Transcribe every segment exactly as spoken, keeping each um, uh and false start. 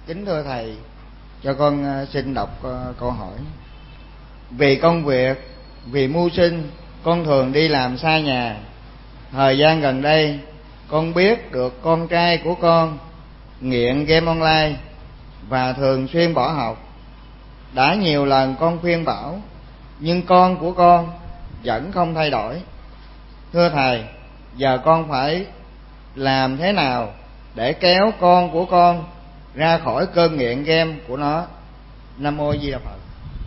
Kính thưa thầy, cho con xin đọc câu hỏi. Vì công việc, vì mưu sinh, con thường đi làm xa nhà. Thời gian gần đây, con biết được con trai của con nghiện game online và thường xuyên bỏ học. Đã nhiều lần con khuyên bảo, nhưng con của con vẫn không thay đổi. Thưa thầy, giờ con phải làm thế nào để kéo con của con ra khỏi cơn nghiện game của nó? Nam mô Di Đà Phật.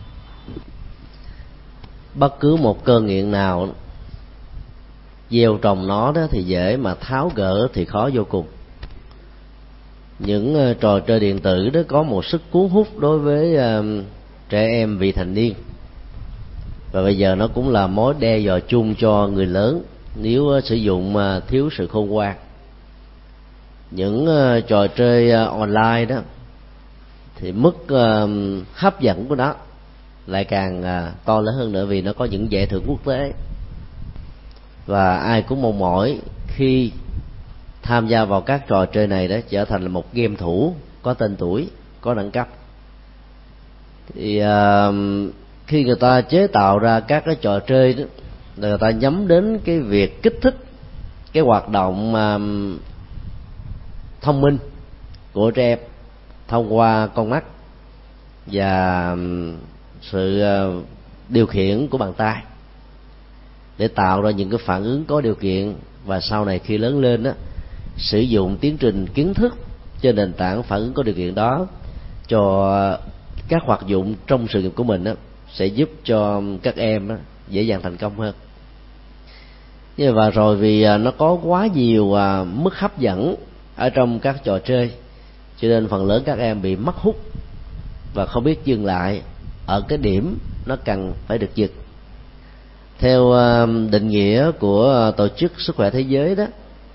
Bất cứ một cơn nghiện nào gieo trồng nó đó thì dễ, mà tháo gỡ thì khó vô cùng. Những uh, trò chơi điện tử đó có một sức cuốn hút đối với uh, trẻ em vị thành niên, và bây giờ nó cũng là mối đe dọa chung cho người lớn nếu uh, sử dụng uh, thiếu sự khôn ngoan. Những uh, trò chơi uh, online đó thì mức uh, hấp dẫn của nó lại càng uh, to lớn hơn nữa, vì nó có những giải thưởng quốc tế, và ai cũng mong mỏi khi tham gia vào các trò chơi này đó trở thành là một game thủ có tên tuổi, có đẳng cấp. Thì uh, khi người ta chế tạo ra các cái trò chơi đó, người ta nhắm đến cái việc kích thích cái hoạt động uh, thông minh của trẻ em thông qua con mắt và sự uh, điều khiển của bàn tay, để tạo ra những cái phản ứng có điều kiện, và sau này khi lớn lên đó, sử dụng tiến trình kiến thức trên nền tảng phản ứng có điều kiện đó cho các hoạt dụng trong sự nghiệp của mình đó, sẽ giúp cho các em đó dễ dàng thành công hơn. Như và rồi vì nó có quá nhiều mức hấp dẫn ở trong các trò chơi, cho nên phần lớn các em bị mất hút và không biết dừng lại ở cái điểm nó cần phải được dừng. Theo định nghĩa của Tổ chức Sức khỏe Thế giới đó,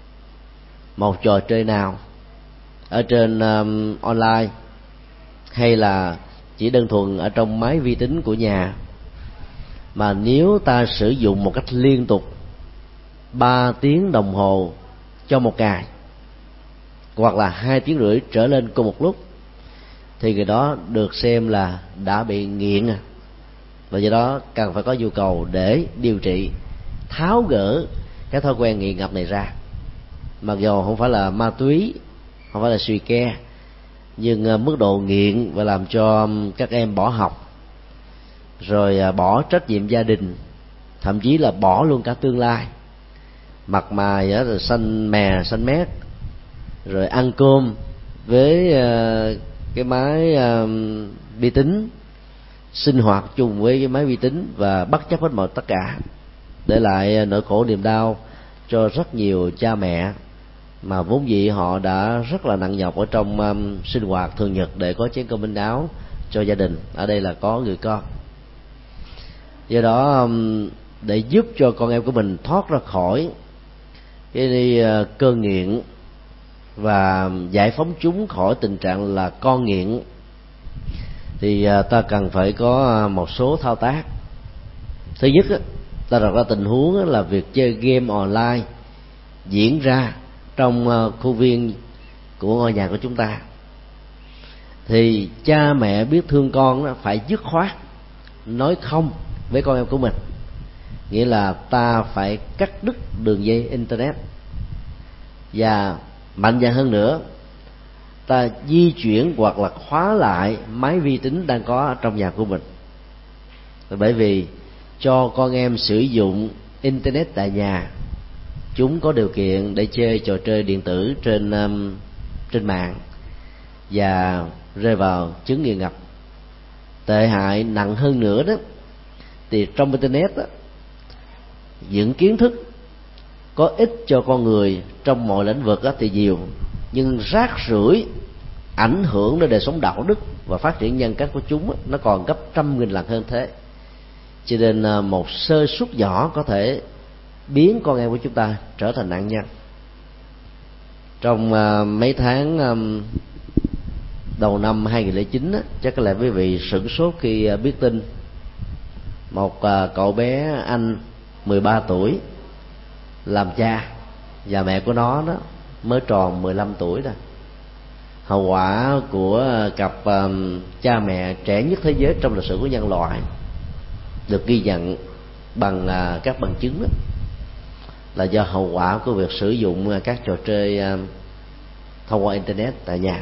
một trò chơi nào ở trên um, online hay là chỉ đơn thuần ở trong máy vi tính của nhà, mà nếu ta sử dụng một cách liên tục ba tiếng đồng hồ cho một ngày, hoặc là hai tiếng rưỡi trở lên cùng một lúc, thì người đó được xem là đã bị nghiện, và do đó cần phải có nhu cầu để điều trị, tháo gỡ cái thói quen nghiện ngập này ra. Mặc dù không phải là ma túy, không phải là xì ke, nhưng mức độ nghiện và làm cho các em bỏ học, rồi bỏ trách nhiệm gia đình, thậm chí là bỏ luôn cả tương lai, mặt mày rồi xanh mè xanh mét, rồi ăn cơm với cái máy vi tính, sinh hoạt chung với cái máy vi tính và bất chấp hết mọi tất cả, để lại nỗi khổ niềm đau cho rất nhiều cha mẹ mà vốn dĩ họ đã rất là nặng nhọc ở trong um, sinh hoạt thường nhật để có chén cơm manh áo cho gia đình, ở đây là có người con. Do đó um, để giúp cho con em của mình thoát ra khỏi cái đi, uh, cơn nghiện và giải phóng chúng khỏi tình trạng là con nghiện, thì uh, ta cần phải có uh, một số thao tác. Thứ nhất á, ta đặt ra tình huống là việc chơi game online diễn ra trong khu viên của ngôi nhà của chúng ta, thì cha mẹ biết thương con đó phải dứt khoát nói không với con em của mình. Nghĩa là ta phải cắt đứt đường dây internet, và mạnh dạn hơn nữa, ta di chuyển hoặc là khóa lại máy vi tính đang có trong nhà của mình. Bởi vì cho con em sử dụng internet tại nhà, chúng có điều kiện để chơi trò chơi điện tử trên um, trên mạng và rơi vào chứng nghiện ngập. Tệ hại nặng hơn nữa đó, thì trong internet đó, những kiến thức có ích cho con người trong mọi lĩnh vực đó thì nhiều, nhưng rác rưởi ảnh hưởng đến đời sống đạo đức và phát triển nhân cách của chúng đó, nó còn gấp trăm nghìn lần hơn thế. Cho nên một sơ suất nhỏ có thể biến con em của chúng ta trở thành nạn nhân. Trong uh, mấy tháng um, đầu năm hai không không chín á, chắc có lẽ quý vị sửng sốt khi uh, biết tin một uh, cậu bé Anh mười ba tuổi làm cha, và mẹ của nó đó mới tròn mười lăm tuổi rồi, hậu quả của cặp um, cha mẹ trẻ nhất thế giới trong lịch sử của nhân loại được ghi nhận bằng uh, các bằng chứng đó, là do hậu quả của việc sử dụng các trò chơi uh, thông qua internet tại nhà.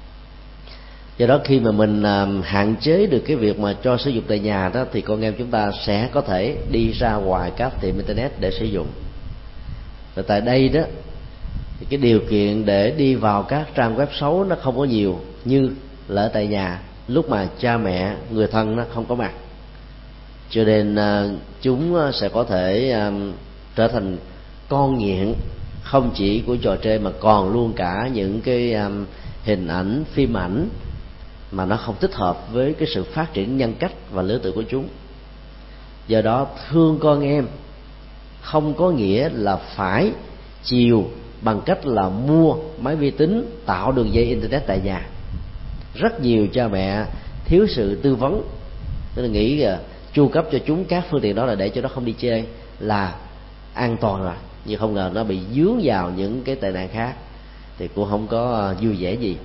Do đó khi mà mình uh, hạn chế được cái việc mà cho sử dụng tại nhà đó, thì con em chúng ta sẽ có thể đi ra ngoài các tiệm internet để sử dụng. Và tại đây đó thì cái điều kiện để đi vào các trang web xấu nó không có nhiều như là ở tại nhà, lúc mà cha mẹ, người thân nó không có mặt. Cho nên uh, chúng sẽ có thể uh, trở thành con nghiện không chỉ của trò chơi mà còn luôn cả những cái um, hình ảnh, phim ảnh mà nó không thích hợp với cái sự phát triển nhân cách và lứa tuổi của chúng. Do đó thương con em không có nghĩa là phải chiều bằng cách là mua máy vi tính, tạo đường dây internet tại nhà. Rất nhiều cha mẹ thiếu sự tư vấn, nên là nghĩ là chu cấp cho chúng các phương tiện đó là để cho nó không đi chơi là an toàn rồi, nhưng không ngờ nó bị dướng vào những cái tệ nạn khác thì cũng không có vui vẻ gì.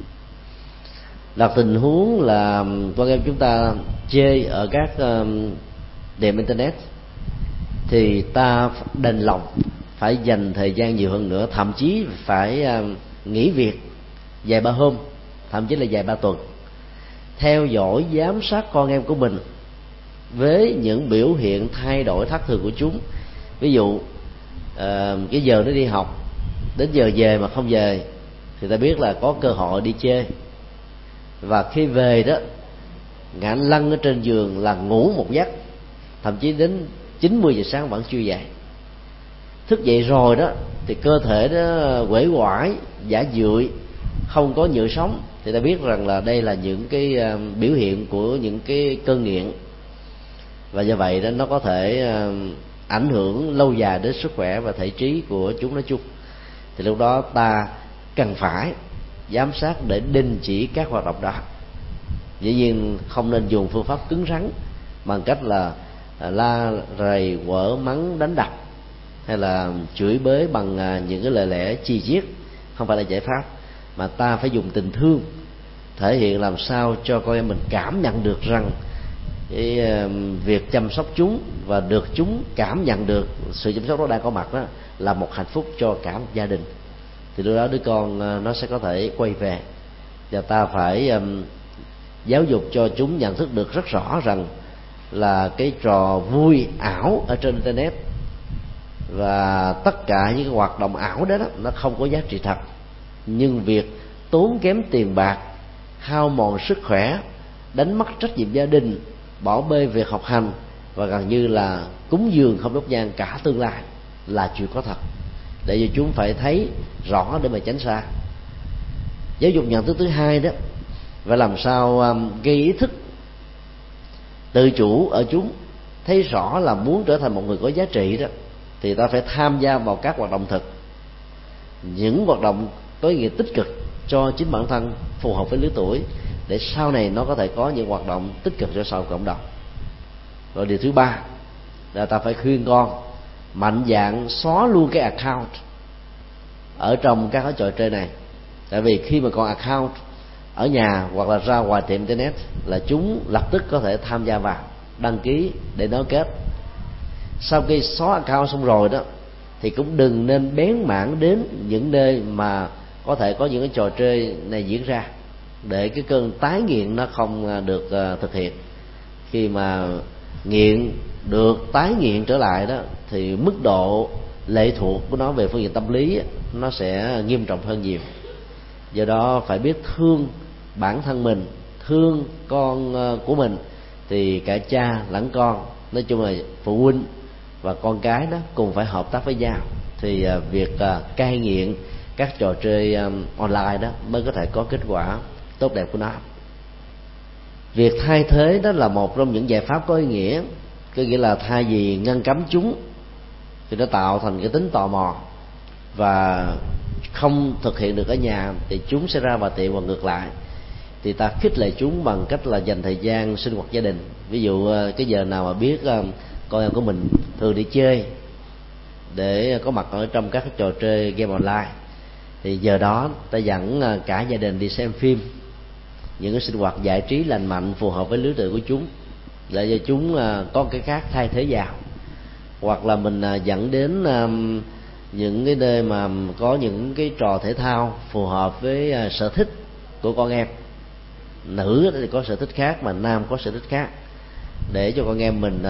Đặt tình huống là con em chúng ta chơi ở các tiệm internet thì ta đành lòng phải dành thời gian nhiều hơn nữa, thậm chí phải nghỉ việc vài ba hôm, thậm chí là vài ba tuần, theo dõi giám sát con em của mình với những biểu hiện thay đổi thất thường của chúng. Ví dụ uh, cái giờ nó đi học đến giờ về mà không về thì ta biết là có cơ hội đi chơi, và khi về đó ngã lăn ở trên giường là ngủ một giấc, thậm chí đến chín mươi giờ sáng vẫn chưa dậy. Thức dậy rồi đó thì cơ thể nó uể oải, giả dưỡi, không có nhựa sống, thì ta biết rằng là đây là những cái uh, biểu hiện của những cái cơn nghiện, và do vậy đó nó có thể uh, ảnh hưởng lâu dài đến sức khỏe và thể trí của chúng nói chung. Thì lúc đó ta cần phải giám sát để đình chỉ các hoạt động đó. Dĩ nhiên không nên dùng phương pháp cứng rắn bằng cách là la rầy, quở, mắng, đánh đập hay là chửi bới bằng những cái lời lẽ chi chiết, không phải là giải pháp, mà ta phải dùng tình thương, thể hiện làm sao cho con em mình cảm nhận được rằng cái việc chăm sóc chúng và được chúng cảm nhận được sự chăm sóc đó đang có mặt đó là một hạnh phúc cho cả một gia đình. Thì lúc đó đứa con nó sẽ có thể quay về, và ta phải um, giáo dục cho chúng nhận thức được rất rõ rằng là cái trò vui ảo ở trên internet và tất cả những cái hoạt động ảo đó, đó nó không có giá trị thật. Nhưng việc tốn kém tiền bạc, hao mòn sức khỏe, đánh mất trách nhiệm gia đình, bỏ bê việc học hành và gần như là cúng dường không đốt nhang cả tương lai là chuyện có thật, để cho chúng phải thấy rõ để mà tránh xa. Giáo dục nhận thức thứ hai đó và làm sao um, gây ý thức tự chủ ở chúng, thấy rõ là muốn trở thành một người có giá trị đó thì ta phải tham gia vào các hoạt động thực, những hoạt động có ý nghĩa tích cực cho chính bản thân, phù hợp với lứa tuổi, để sau này nó có thể có những hoạt động tích cực cho xã hội cộng đồng. Rồi điều thứ ba là ta phải khuyên con mạnh dạn xóa luôn cái account ở trong các cái trò chơi này. Tại vì khi mà còn account ở nhà hoặc là ra ngoài tiệm internet là chúng lập tức có thể tham gia vào, đăng ký để nối kết. Sau khi xóa account xong rồi đó thì cũng đừng nên bén mảng đến những nơi mà có thể có những cái trò chơi này diễn ra, để cái cơn tái nghiện nó không được uh, thực hiện. Khi mà nghiện được tái nghiện trở lại đó thì mức độ lệ thuộc của nó về phương diện tâm lý nó sẽ nghiêm trọng hơn nhiều. Do đó phải biết thương bản thân mình, thương con của mình, thì cả cha lẫn con, nói chung là phụ huynh và con cái đó cùng phải hợp tác với nhau, thì việc cai nghiện các trò chơi online đó mới có thể có kết quả tốt đẹp của nó. Việc thay thế đó là một trong những giải pháp có ý nghĩa, có nghĩa là thay vì ngăn cấm chúng thì nó tạo thành cái tính tò mò và không thực hiện được ở nhà thì chúng sẽ ra vào tiệm, và ngược lại thì ta khích lệ chúng bằng cách là dành thời gian sinh hoạt gia đình. Ví dụ cái giờ nào mà biết con em của mình thường đi chơi để có mặt ở trong các trò chơi game online thì giờ đó ta dẫn cả gia đình đi xem phim, những cái sinh hoạt giải trí lành mạnh phù hợp với lứa tuổi của chúng, để cho chúng có cái khác thay thế vào. Hoặc là mình dẫn đến những cái nơi mà có những cái trò thể thao phù hợp với sở thích của con em. Nữ thì có sở thích khác mà nam có sở thích khác, để cho con em mình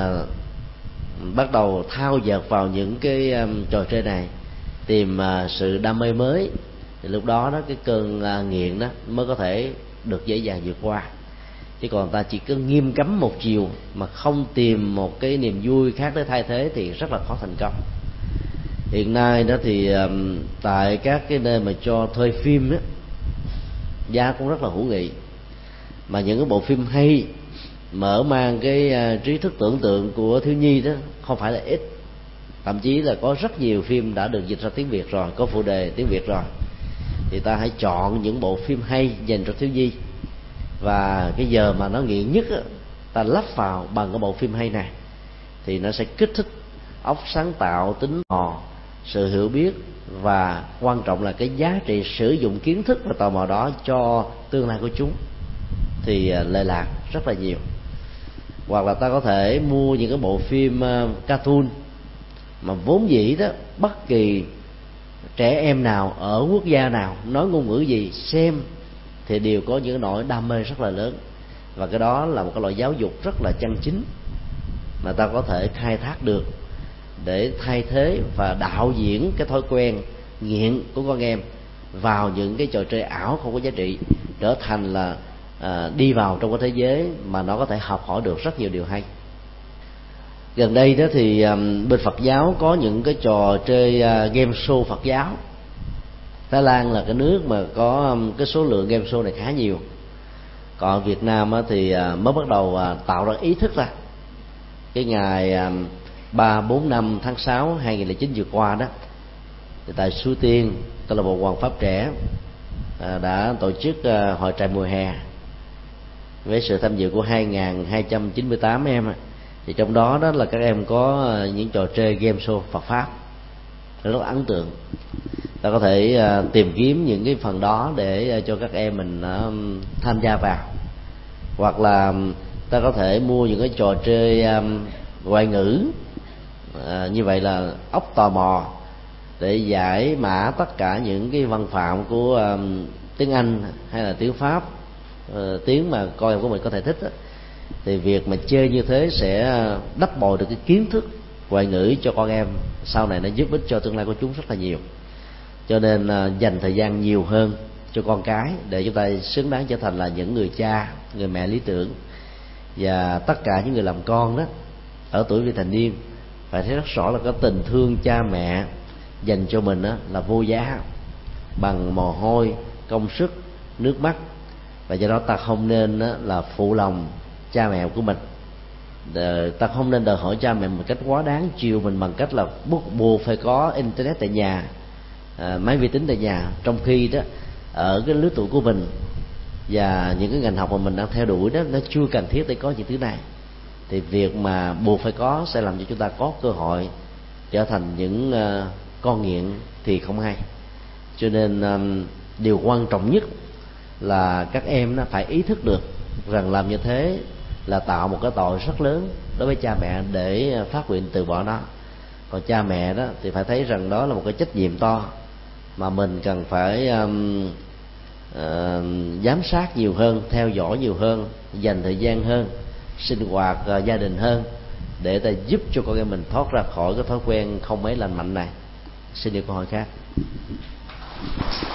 bắt đầu thao dợt vào những cái trò chơi này, tìm sự đam mê mới. Thì lúc đó đó cái cơn nghiện đó mới có thể được dễ dàng vượt qua. Chứ còn ta chỉ cứ nghiêm cấm một chiều mà không tìm một cái niềm vui khác để thay thế thì rất là khó thành công. Hiện nay đó thì tại các cái nơi mà cho thuê phim đó, giá cũng rất là hữu nghị, mà những cái bộ phim hay mở mang cái trí thức tưởng tượng của thiếu nhi đó không phải là ít. Thậm chí là có rất nhiều phim đã được dịch ra tiếng Việt rồi, có phụ đề tiếng Việt rồi. Thì ta hãy chọn những bộ phim hay dành cho thiếu nhi, và cái giờ mà nó nghiện nhất á, ta lắp vào bằng cái bộ phim hay này, thì nó sẽ kích thích óc sáng tạo, tính mò, sự hiểu biết, và quan trọng là cái giá trị sử dụng kiến thức và tò mò đó cho tương lai của chúng thì lệ lạc rất là nhiều. Hoặc là ta có thể mua những cái bộ phim cartoon mà vốn dĩ đó bất kỳ trẻ em nào ở quốc gia nào, nói ngôn ngữ gì, xem thì đều có những nỗi đam mê rất là lớn. Và cái đó là một cái loại giáo dục rất là chân chính mà ta có thể khai thác được để thay thế và đạo diễn cái thói quen nghiện của con em vào những cái trò chơi ảo không có giá trị, trở thành là à, đi vào trong cái thế giới mà nó có thể học hỏi được rất nhiều điều hay. Gần đây đó thì um, bên Phật giáo có những cái trò chơi uh, game show Phật giáo. Thái Lan là cái nước mà có um, cái số lượng game show này khá nhiều. Còn Việt Nam uh, thì uh, mới bắt đầu uh, tạo ra ý thức ra. Cái ngày um, ba, bốn, năm tháng sáu hai nghìn lẻ chín vừa qua đó, thì tại Suối Tiên, câu lạc bộ Hoàng Pháp Trẻ uh, đã tổ chức uh, hội trại mùa hè với sự tham dự của hai nghìn hai trăm chín mươi tám em. Thì trong đó đó là các em có những trò chơi game show Phật pháp rất là ấn tượng. Ta có thể uh, tìm kiếm những cái phần đó để uh, cho các em mình uh, tham gia vào. Hoặc là ta có thể mua những cái trò chơi um, ngoại ngữ, uh, như vậy là óc tò mò, để giải mã tất cả những cái văn phạm của um, tiếng Anh hay là tiếng Pháp, uh, tiếng mà con em của mình có thể thích đó. Thì việc mà chơi như thế sẽ đắp bồi được cái kiến thức ngoại ngữ cho con em, sau này nó giúp ích cho tương lai của chúng rất là nhiều. Cho nên uh, dành thời gian nhiều hơn cho con cái để chúng ta xứng đáng trở thành là những người cha, người mẹ lý tưởng. Và tất cả những người làm con đó ở tuổi vị thành niên phải thấy rất rõ là cái tình thương cha mẹ dành cho mình đó là vô giá, bằng mồ hôi, công sức, nước mắt. Và do đó ta không nên đó là phụ lòng cha mẹ của mình. Ta không nên đòi hỏi cha mẹ một cách quá đáng, chiều mình bằng cách là bắt buộc phải có internet tại nhà, à, máy vi tính tại nhà, trong khi đó ở cái lứa tuổi của mình và những cái ngành học mà mình đang theo đuổi đó nó chưa cần thiết để có những thứ này. Thì việc mà buộc phải có sẽ làm cho chúng ta có cơ hội trở thành những uh, con nghiện thì không hay. Cho nên um, điều quan trọng nhất là các em nó phải ý thức được rằng làm như thế là tạo một cái tội rất lớn đối với cha mẹ để phát nguyện từ bỏ nó. Còn cha mẹ đó thì phải thấy rằng đó là một cái trách nhiệm to mà mình cần phải um, uh, giám sát nhiều hơn, theo dõi nhiều hơn, dành thời gian hơn, sinh hoạt uh, gia đình hơn, để ta giúp cho con em mình thoát ra khỏi cái thói quen không mấy lành mạnh này. Xin điều câu hỏi khác.